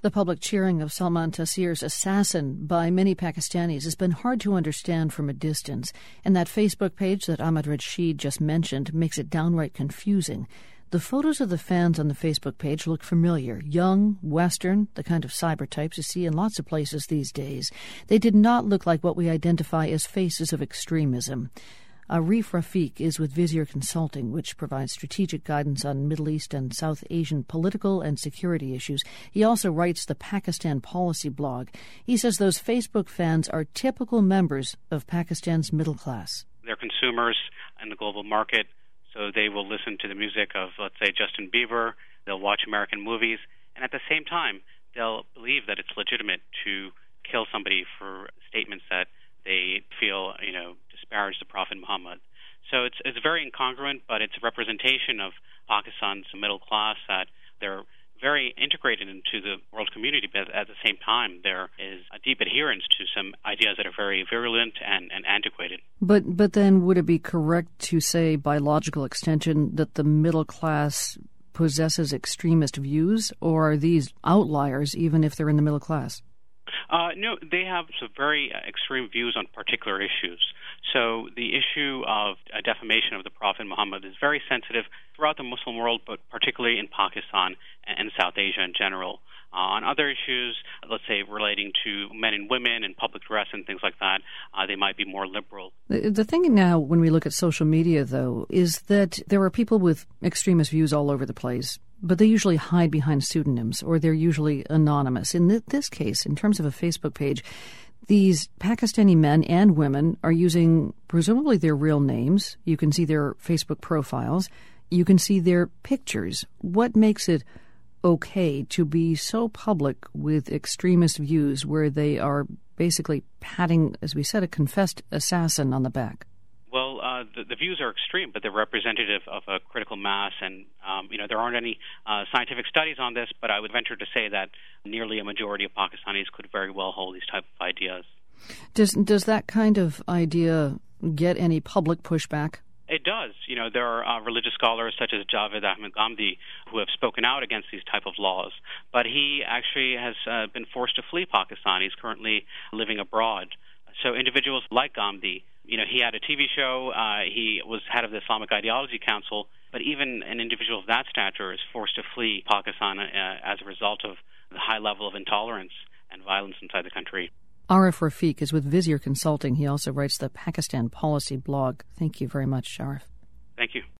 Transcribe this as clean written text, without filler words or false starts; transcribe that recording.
The public cheering of Salman Taseer's assassin by many Pakistanis has been hard to understand from a distance, and that Facebook page that Ahmed Rashid just mentioned makes it downright confusing. The photos of the fans on the Facebook page look familiar, young, Western, the kind of cyber types you see in lots of places these days. They did not look like what we identify as faces of extremism. Arif Rafiq is with Vizier Consulting, which provides strategic guidance on Middle East and South Asian political and security issues. He also writes the Pakistan Policy blog. He says those Facebook fans are typical members of Pakistan's middle class. They're consumers in the global market, so they will listen to the music of, let's say, Justin Bieber. They'll watch American movies, and at the same time, they'll believe that it's legitimate to kill somebody for statements that they feel, disparage the Prophet Muhammad. So it's very incongruent, but it's a representation of Pakistan's middle class, that they're very integrated into the world community, but at the same time, there is a deep adherence to some ideas that are very virulent and antiquated. But then would it be correct to say, by logical extension, that the middle class possesses extremist views, or are these outliers even if they're in the middle class? No, they have some very extreme views on particular issues. So the issue of defamation of the Prophet Muhammad is very sensitive throughout the Muslim world, but particularly in Pakistan and South Asia in general. On other issues, let's say relating to men and women and public dress and things like that, they might be more liberal. The thing now, when we look at social media, though, is that there are people with extremist views all over the place, but they usually hide behind pseudonyms, or they're usually anonymous. In this case, in terms of a Facebook page, these Pakistani men and women are using presumably their real names. You can see their Facebook profiles. You can see their pictures. What makes it okay to be so public with extremist views where they are basically patting, as we said, a confessed assassin on the back? Well, the views are extreme, but they're representative of a critical mass, and there aren't any scientific studies on this, but I would venture to say that nearly a majority of Pakistanis could very well hold these type of ideas. Does that kind of idea get any public pushback? It does. There are religious scholars such as Javed Ahmed Ghamdi who have spoken out against these type of laws, but he actually has been forced to flee Pakistan. He's currently living abroad. So individuals like Ghamdi, he had a TV show, he was head of the Islamic Ideology Council, but even an individual of that stature is forced to flee Pakistan as a result of the high level of intolerance and violence inside the country. Arif Rafiq is with Vizier Consulting. He also writes the Pakistan Policy blog. Thank you very much, Arif. Thank you.